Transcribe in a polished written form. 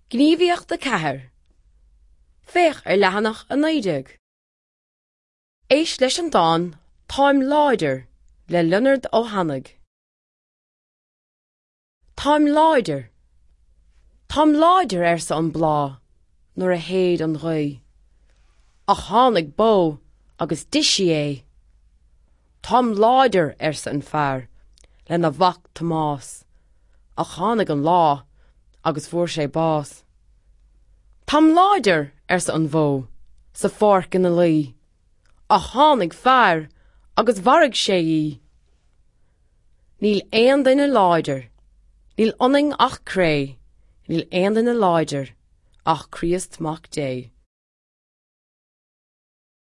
Gníomhaíocht de chathair. Féach leathanach a naoideag. Éis leis an dáin, táim láidir le Leonard Ó Hannag. Táim láidir. Táim láidir sa an blá, nuair a héad an ghaoi. Ach tháinig bó agus disí é. Táim láidir sa an fearr, le na bhac Tomás. Ach tháinig an lá, agus fuair sé bás. Táim láidir sa an bhó, sa pháirc ina lí. Ach tháinig fearr, agus bharg sé í. Níl aon duine láidir, níl ionning ach cré, níl aon duine láidir, ach Chríost mac dé.